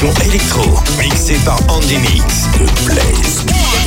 son électro, mixé par Andy Mix, The Blaze.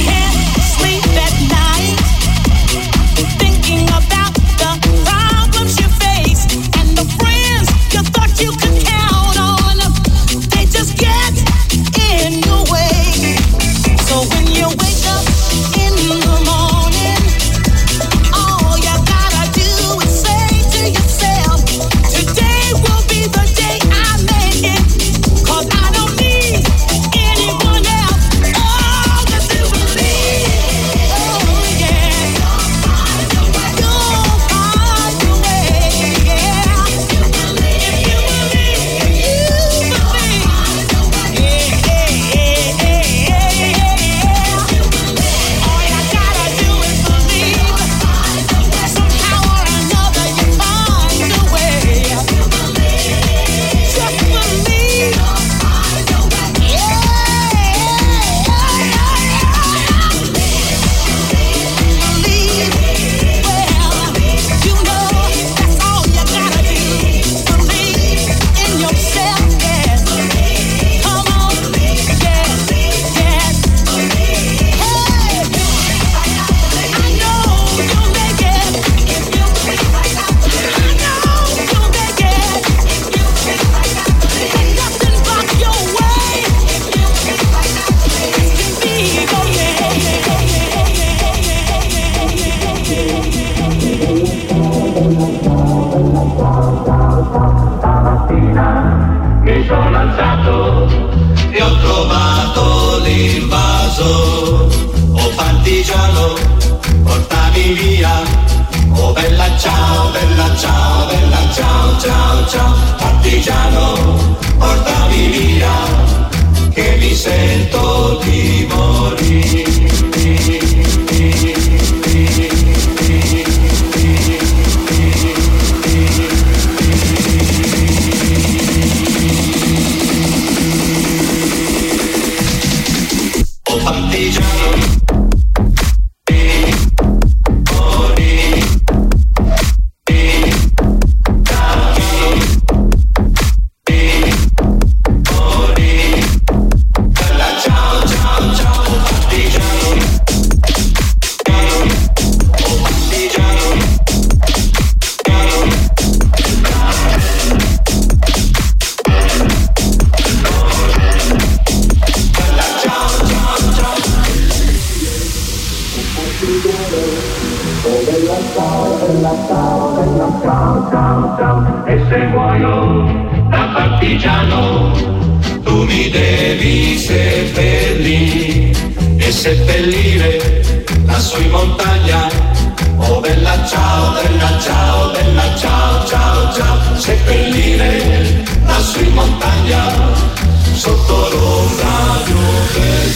E se muoio da partigiano, tu mi devi seppellire e seppellire lassù in montagna. Oh bella ciao, bella ciao, bella ciao, ciao, ciao. Seppellire lassù in montagna, sotto l'ombra di un bel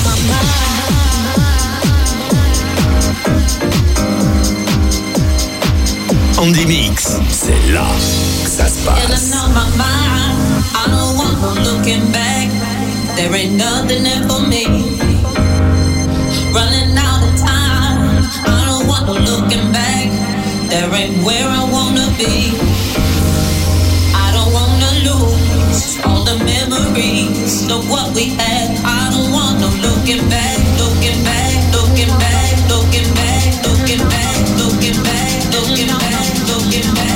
Andy Mix, c'est là que ça se passe. I don't want no looking back. There ain't nothing there for me. Running out of time. I don't want no looking back. There ain't where I wanna be. I don't wanna lose all the memories of what we had. I don't want no looking back, looking back, looking back, looking back, looking back, looking back, looking back, looking back.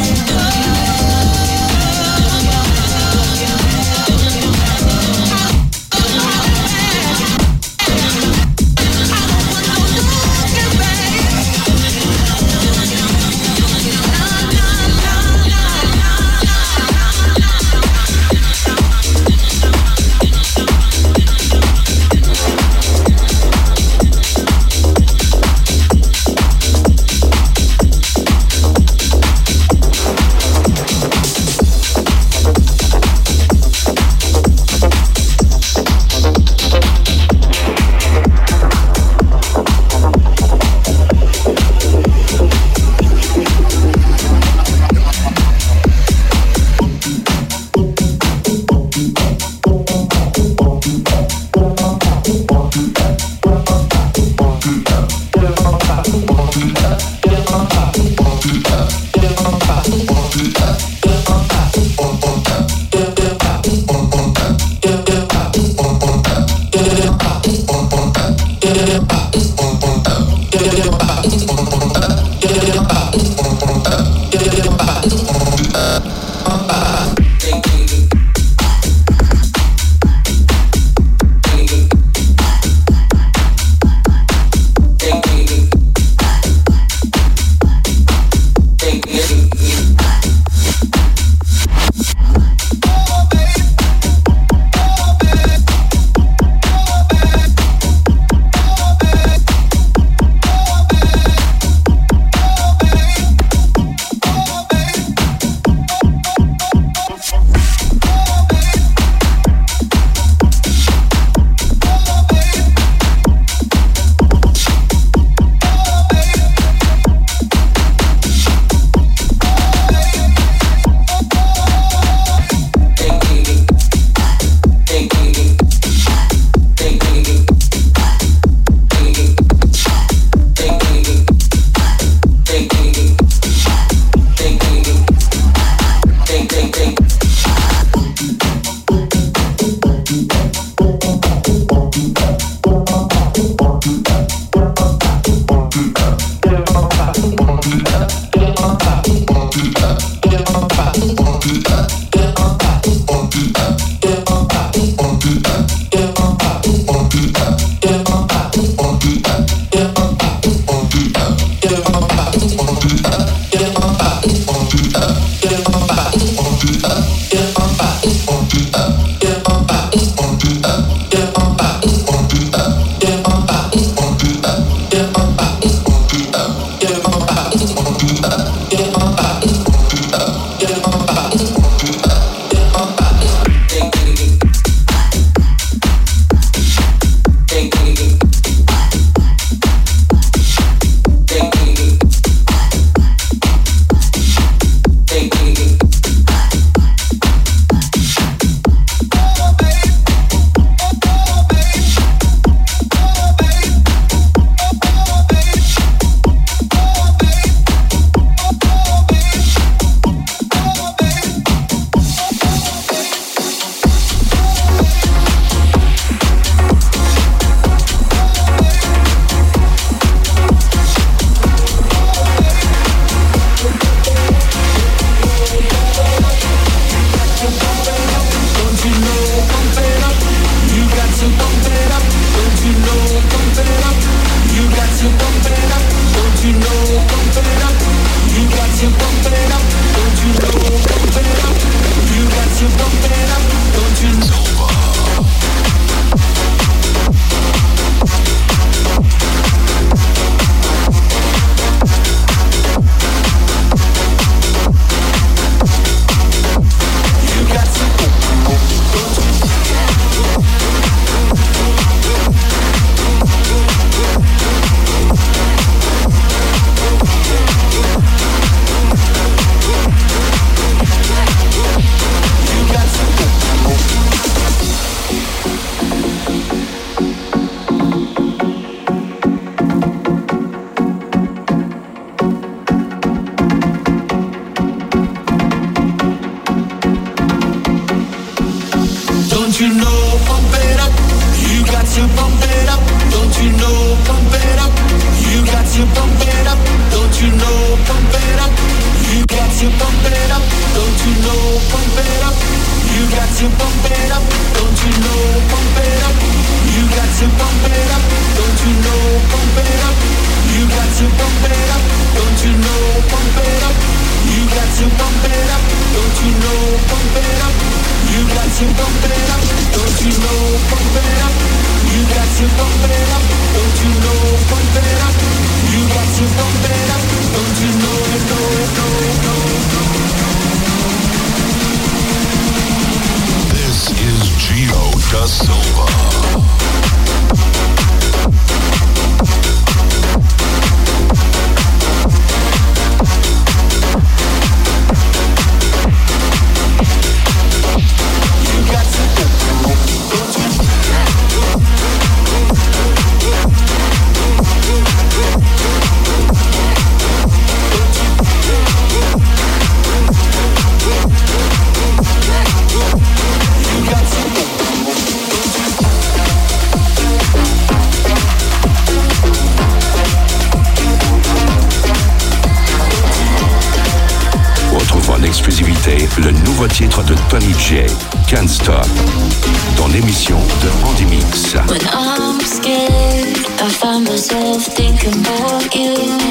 nouveau titre de Tony J, Can't Stop, dans l'émission de Andy Mix. When I'm scared, I find myself thinking about you.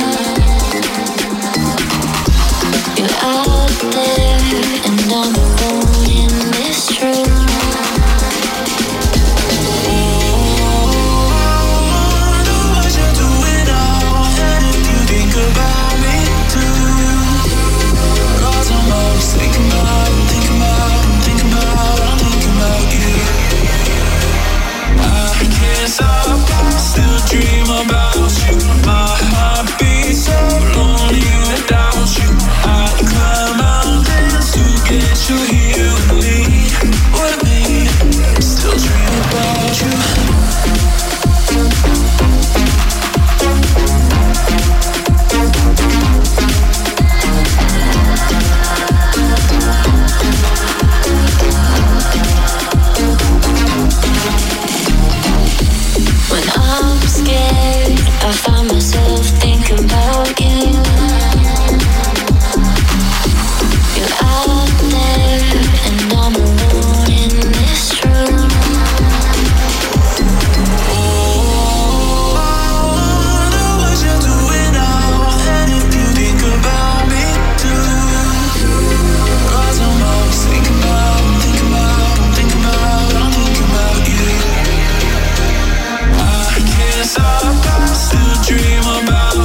You're out there and I'm alone in this room. About me too, 'cause I'm always thinking about you. I can't stop, I still dream about you. My heart beats so lonely without you. I climb mountains to get you here with me, still dream about you. When I'm scared, I find myself thinking about you. You're out there and I'm alone in this room. Oh, I wonder what you're doing now, and if you think about me too. 'Cause I'm always thinking about you. I can't stop, I still dream about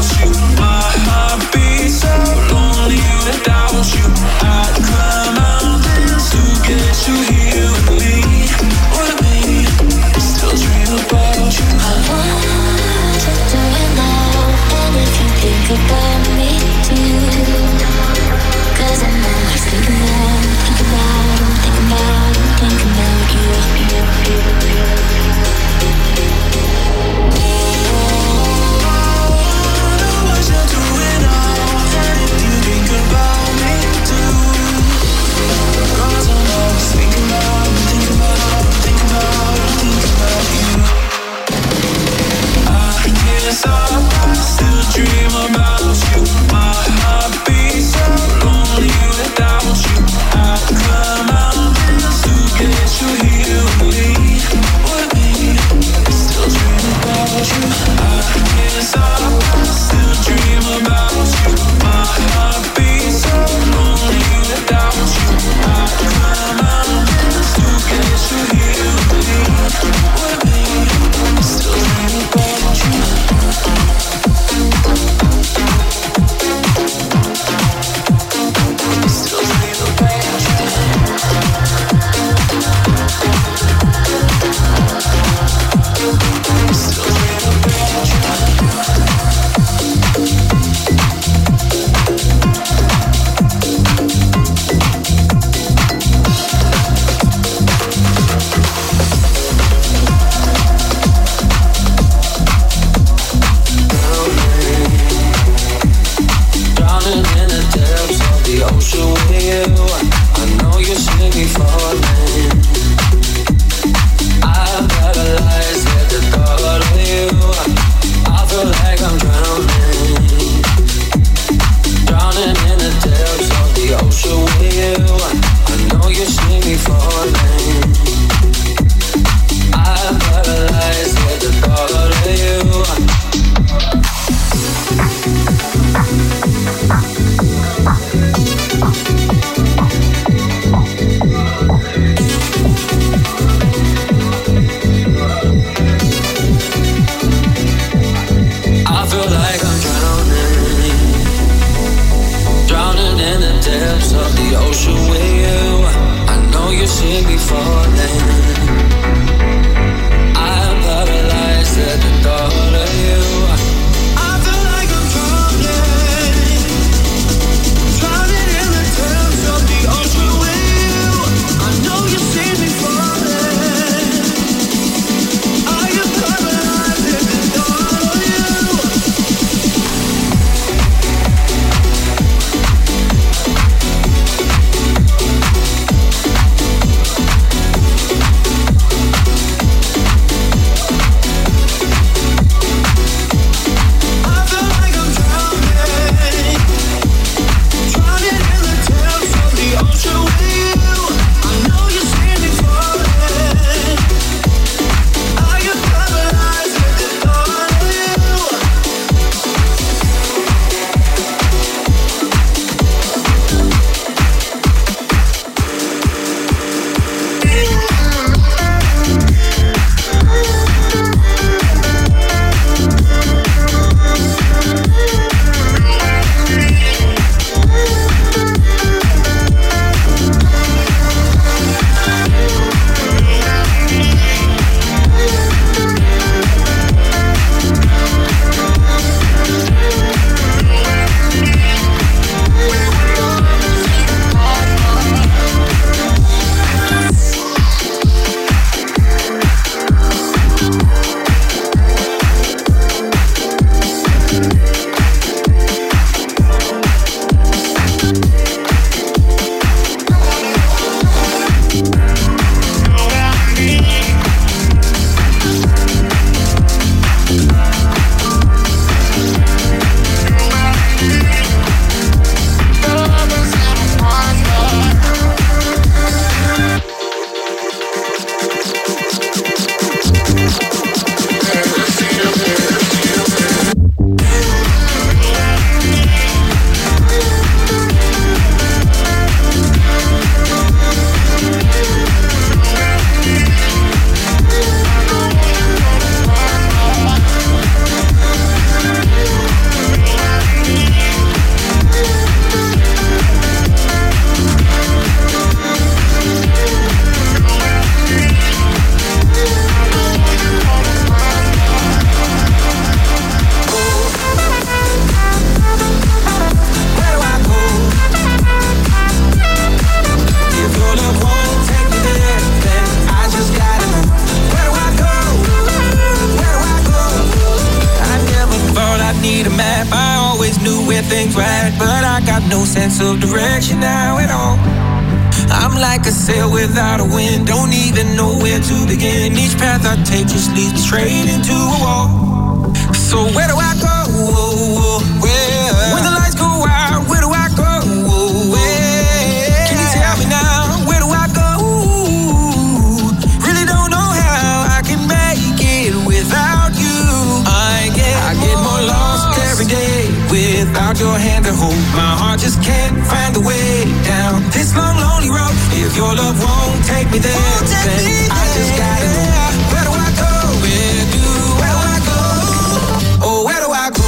seems right, but I got no sense of direction now at all. I'm like a sail without a wind, don't even know where to begin. Each path I take just leads me straight into a wall. So where do I go? Where? When the lights go out, where do I go? Where? Can you tell me now? Where do I go? Really don't know how I can make it without you. I get more lost every day without your hand to hold. My heart just can't find the way down this long lonely road. If your love won't take me there, then I just gotta know. Where do I go? Where do I go? Oh, where do I go?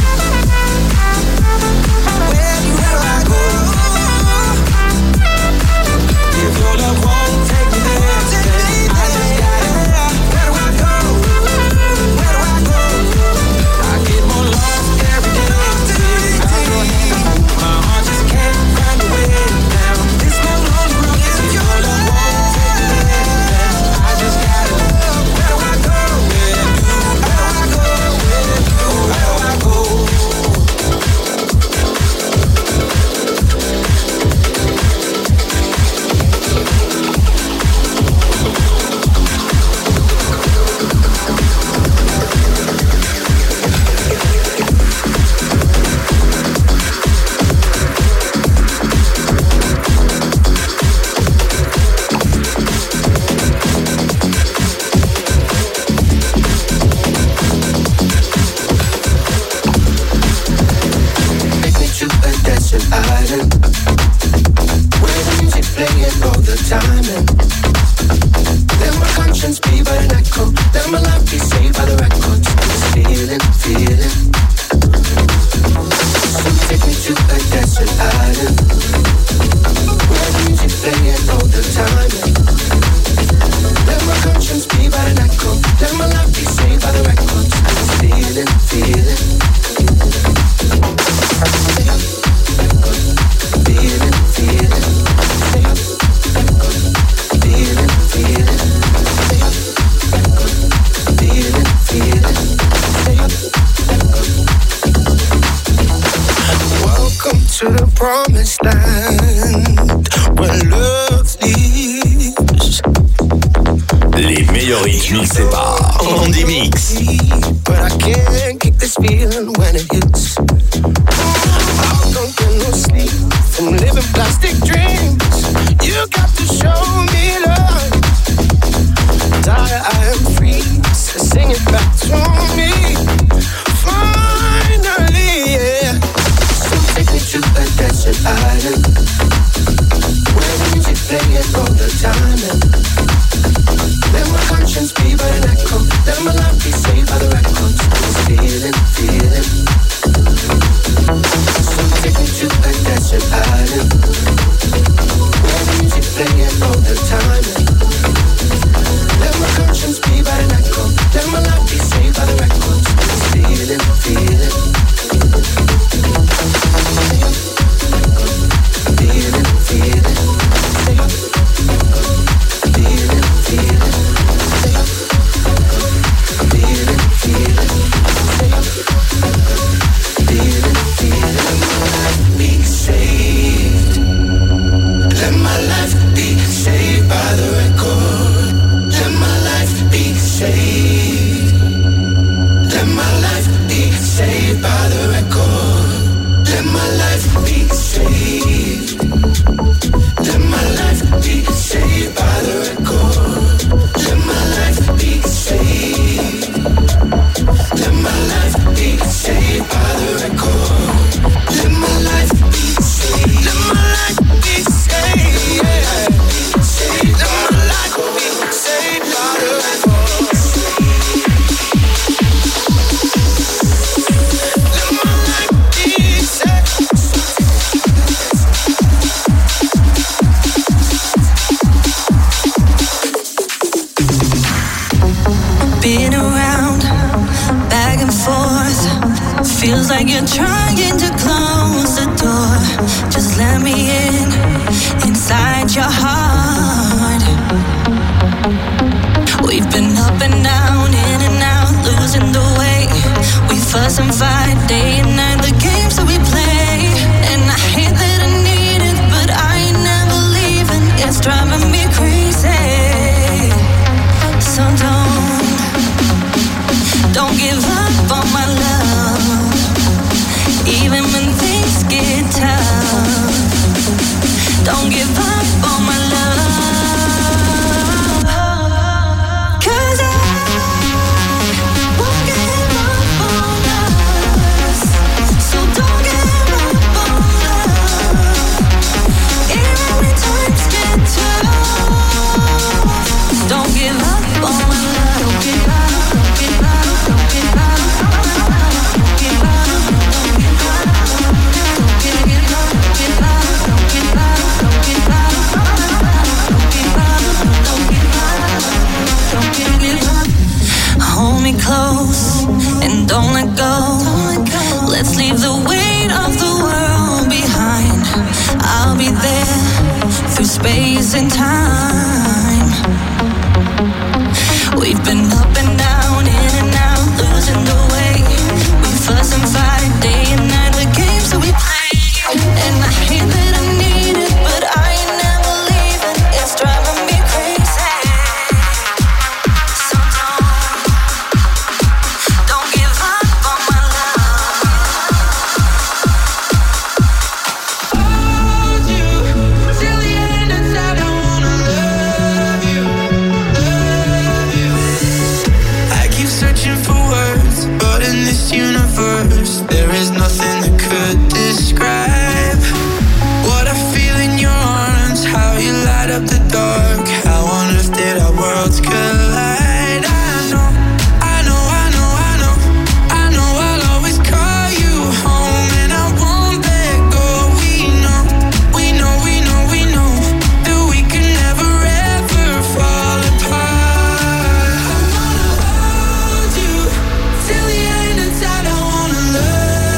Where do I go? If your love won't take me there, then I just gotta know. Where do I go? Where do I go? I get more lost every day. My heart just can't find a way down this long lonely road. If your love won't take me there, then I just gotta know. Where do I go? Where do I go? Where do I go? Island, where the music playing all the time, and let my conscience be but an echo, let my life be saved by the records. Feeling. So take me to a desert island, where the music playing all the time, and let my conscience be but an echo, let my life be saved by the records. Feeling. Welcome to the promised land where love lives. Les meilleurs hits mixés par Andy Mix. But I can't kick this feeling when it hits. I don't get no sleep from living plastic dreams. You got to show me love. I am free, so sing it back to me. Finally, yeah. So take me to a desert island, where the music playing all the time, and let my conscience be but an echo, let my life be saved by the records. Feeling. So take me to a desert island, where the music playing all the time, and let my conscience be but an echo, let my life be saved by the records. Feeling. Feels like you're trying to close the door. Just let me in, inside your heart. We've been up and down, in and out, losing the way. We fuss and fight day and night, the games that we play. Don't give up on my love, even when things get tough. Don't give up on my love, 'cause I won't give up on us. So don't give up on love, even when times get tough. Don't give up on my love. Don't give up. Don't give up. Don't give up. Don't give up. Don't give up. Don't give up. Don't give up. Don't give up. Don't give up. Don't give up. Don't give up. Don't give up. Hold me close and don't let go. Let's leave the weight of the world behind. I'll be there through space and time. We've been up and down, in and out, losing the way. We fuss and fight day and night with games that we play. And I hate that I need it, but I ain't never leaving. It's driving me crazy. So don't give up on my love. Hold you till the end and said I wanna love you, love you. I keep searching for words, but in this universe, there is nothing that could describe what I feel in your arms, how you light up the dark, how on earth did our worlds collide? I know, I know, I know, I know, I know I'll always call you home, and I won't let go. We know, we know, we know, we know that we can never ever fall apart. I wanna hold you till the end and said I wanna love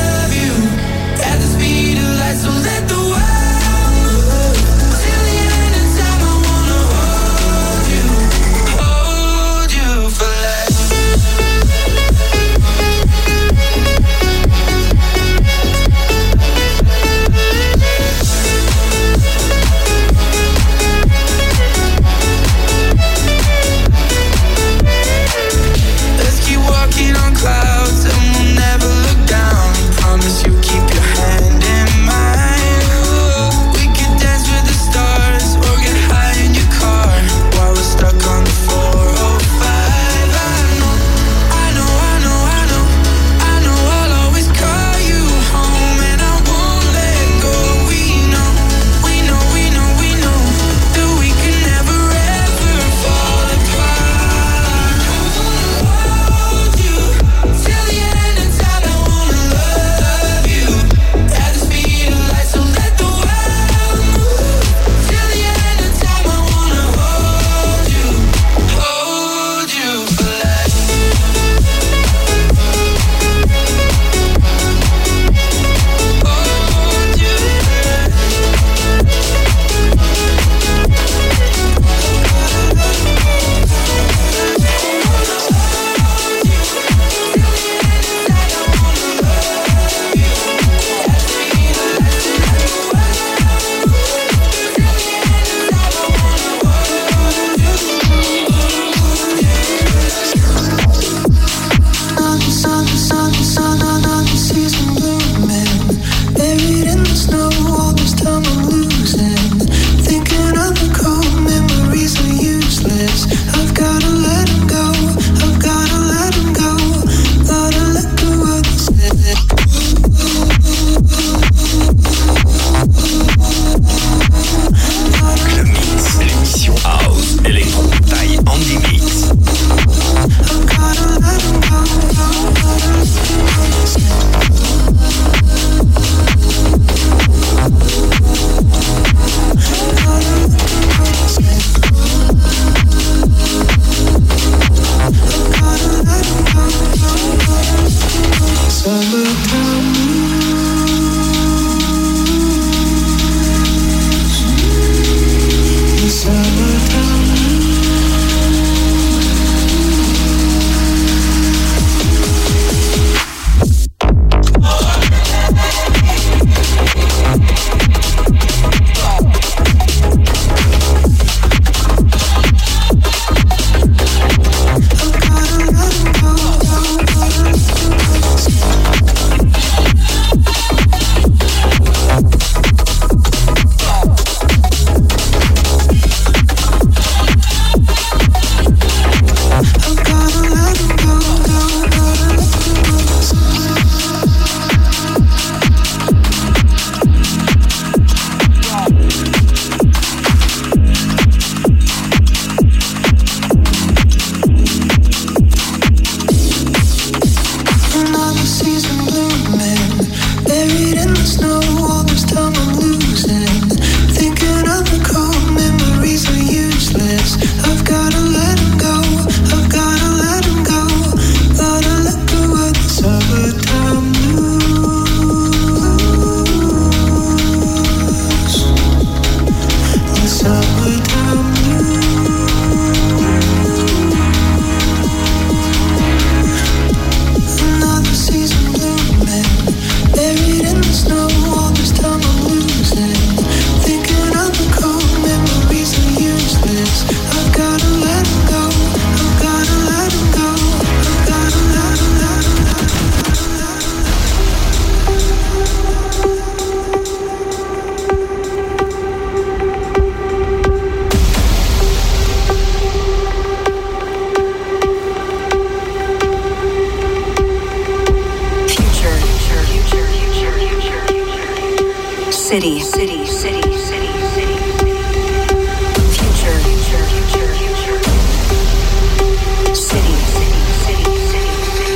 city, city, city, city, city. Future, future, future, future. City, city, city, city.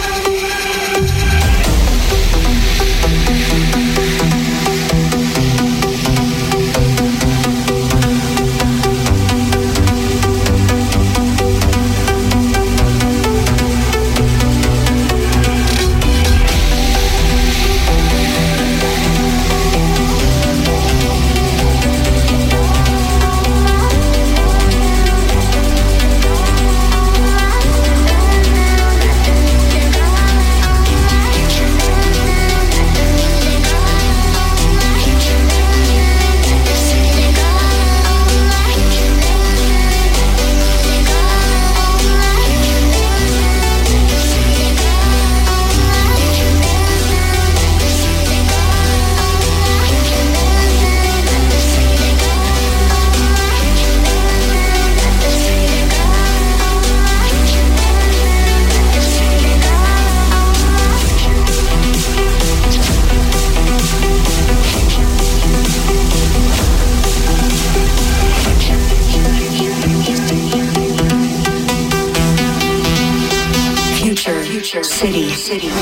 City, city.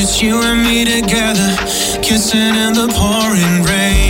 It's you and me together, kissing in the pouring rain.